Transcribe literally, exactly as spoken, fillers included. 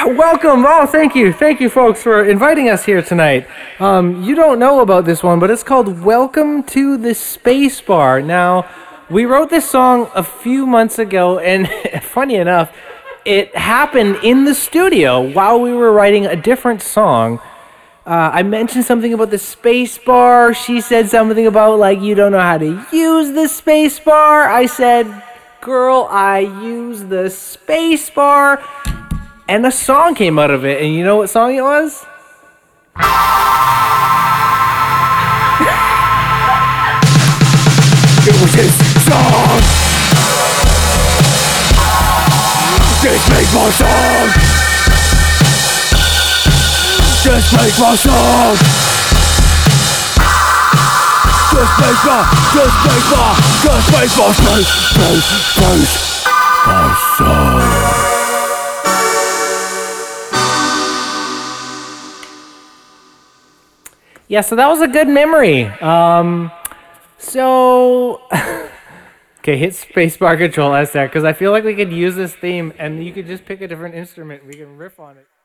Welcome. Oh, thank you. Thank you, folks, for inviting us here tonight. Um, you don't know about this one, but it's called Welcome to the Space Bar. Now, we wrote this song a few months ago, and funny enough, it happened in the studio while we were writing a different song. Uh, I mentioned something about the space bar. She said something about, like, you don't know how to use the space bar. I said, girl, I use the space bar. And a song came out of it. And you know what song it was? It was his song. This makes my song. Just make my song. Just make my, just make my, just make my space, space, space, my song. Yeah, so that was a good memory. Um, so, okay, hit spacebar control S there, because I feel like we could use this theme, and you could just pick a different instrument. We can riff on it.